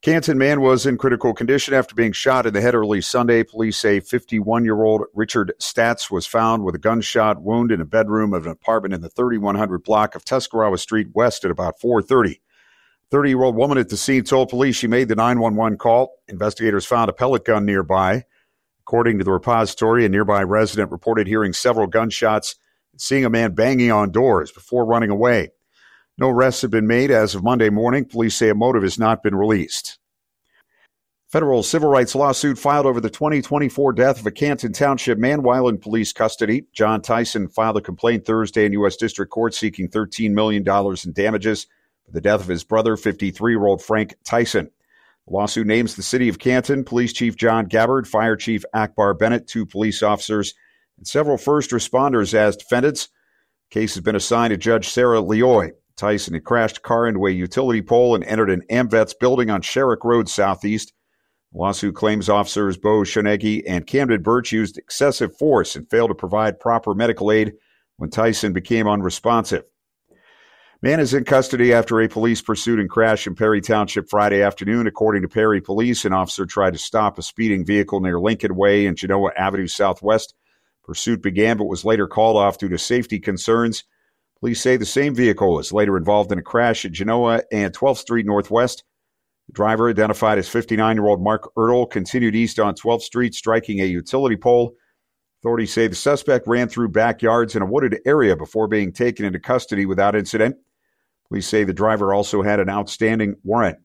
Canton man was in critical condition after being shot in the head early Sunday. Police say 51-year-old Richard Statz was found with a gunshot wound in a bedroom of an apartment in the 3100 block of Tuscarawas Street West at about 4:30. 30-year-old woman at the scene told police she made the 911 call. Investigators found a pellet gun nearby. According to the repository, a nearby resident reported hearing several gunshots and seeing a man banging on doors before running away. No arrests have been made as of Monday morning. Police say a motive has not been released. Federal civil rights lawsuit filed over the 2024 death of a Canton Township man while in police custody. John Tyson filed a complaint Thursday in U.S. District Court seeking $13 million in damages for the death of his brother, 53-year-old Frank Tyson. The lawsuit names the city of Canton, Police Chief John Gabbard, Fire Chief Akbar Bennett, 2 police officers, and several first responders as defendants. The case has been assigned to Judge Sarah Leoy. Tyson had crashed a car into a utility pole and entered an AmVets building on Sherrick Road Southeast. The lawsuit claims officers Bo Shonegi and Camden Birch used excessive force and failed to provide proper medical aid when Tyson became unresponsive. Man is in custody after a police pursuit and crash in Perry Township Friday afternoon. According to Perry Police, an officer tried to stop a speeding vehicle near Lincoln Way and Genoa Avenue Southwest. Pursuit began but was later called off due to safety concerns. Police say the same vehicle was later involved in a crash at Genoa and 12th Street Northwest. The driver, identified as 59-year-old Mark Ertl, continued east on 12th Street, striking a utility pole. Authorities say the suspect ran through backyards in a wooded area before being taken into custody without incident. Police say the driver also had an outstanding warrant.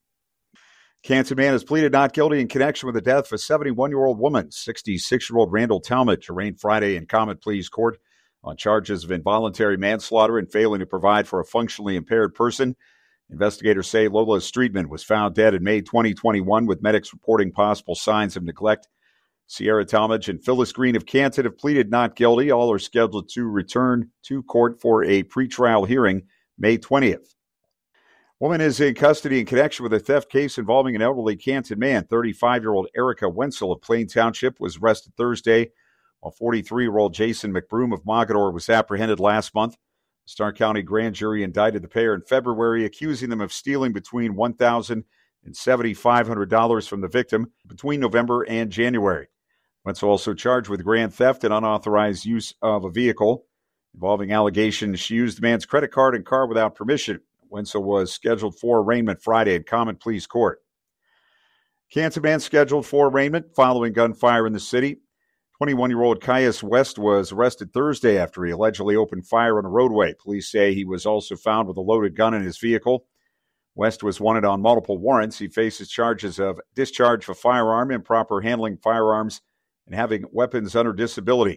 Canton man has pleaded not guilty in connection with the death of a 71-year-old woman. 66-year-old Randall Talmadge arraigned Friday in common pleas court on charges of involuntary manslaughter and failing to provide for a functionally impaired person. Investigators say Lola Streetman was found dead in May 2021 with medics reporting possible signs of neglect. Sierra Talmadge and Phyllis Green of Canton have pleaded not guilty. All are scheduled to return to court for a pretrial hearing May 20th. Woman is in custody in connection with a theft case involving an elderly Canton man. 35-year-old Erica Wenzel of Plain Township was arrested Thursday, while 43-year-old Jason McBroom of Mogador was apprehended last month. The Stark County grand jury indicted the pair in February, accusing them of stealing between $1,000 and $7,500 from the victim between November and January. Wenzel also charged with grand theft and unauthorized use of a vehicle, involving allegations she used the man's credit card and car without permission. Wenzel was scheduled for arraignment Friday at Common Pleas Court. Canton man scheduled for arraignment following gunfire in the city. 21-year-old Caius West was arrested Thursday after he allegedly opened fire on a roadway. Police say he was also found with a loaded gun in his vehicle. West was wanted on multiple warrants. He faces charges of discharge of a firearm, improper handling firearms, and having weapons under disability.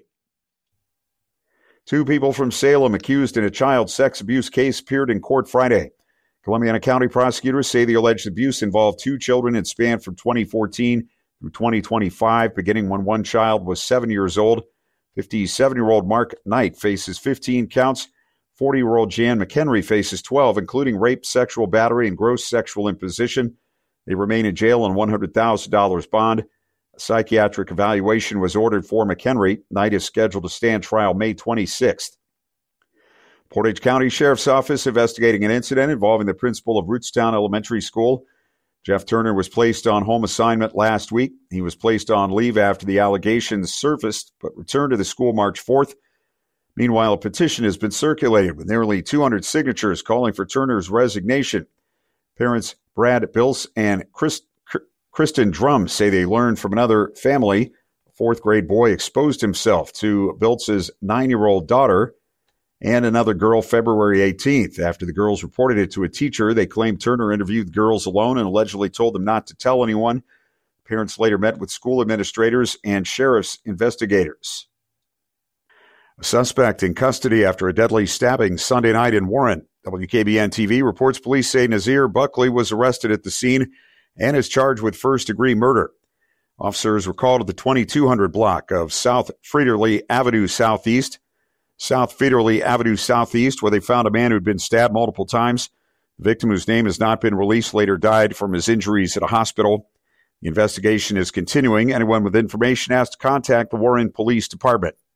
2 people from Salem accused in a child sex abuse case appeared in court Friday. Columbiana County prosecutors say the alleged abuse involved 2 children and spanned from 2014 through 2025, beginning when one child was 7 years old. 57-year-old Mark Knight faces 15 counts. 40-year-old Jan McHenry faces 12, including rape, sexual battery, and gross sexual imposition. They remain in jail on $100,000 bond. A psychiatric evaluation was ordered for McHenry. Knight is scheduled to stand trial May 26th. Portage County Sheriff's Office investigating an incident involving the principal of Rootstown Elementary School. Jeff Turner was placed on home assignment last week. He was placed on leave after the allegations surfaced, but returned to the school March 4th. Meanwhile, a petition has been circulated with nearly 200 signatures calling for Turner's resignation. Parents Brad Bills and Kristen Drum say they learned from another family. A 4th grade boy exposed himself to Biltz's 9-year-old daughter and another girl February 18th. After the girls reported it to a teacher, they claimed Turner interviewed the girls alone and allegedly told them not to tell anyone. Parents later met with school administrators and sheriff's investigators. A suspect in custody after a deadly stabbing Sunday night in Warren. WKBN-TV reports police say Nazir Buckley was arrested at the scene and is charged with first-degree murder. Officers were called to the 2200 block of South Friederly Avenue Southeast, where they found a man who'd been stabbed multiple times. The victim, whose name has not been released, later died from his injuries at a hospital. The investigation is continuing. Anyone with information has to contact the Warren Police Department.